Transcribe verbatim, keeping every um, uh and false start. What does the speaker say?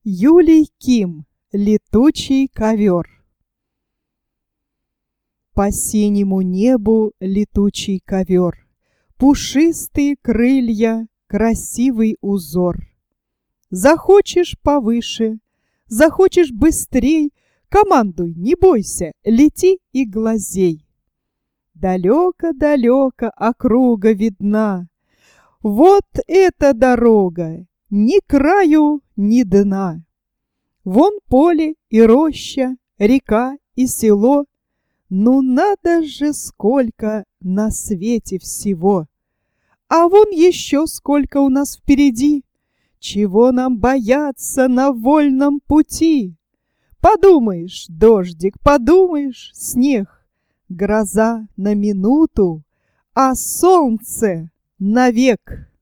Юлий Ким. Летучий ковер. По синему небу летучий ковер, пушистые крылья, красивый узор. Захочешь повыше, захочешь быстрей, командуй, не бойся, лети и глазей. Далеко-далеко округа видна. Вот эта дорога, ни краю, ни дна. Вон поле и роща, река и село. Ну надо же, сколько на свете всего! А вон еще сколько у нас впереди! Чего нам бояться на вольном пути? Подумаешь, дождик, подумаешь, снег, гроза на минуту, а солнце навек.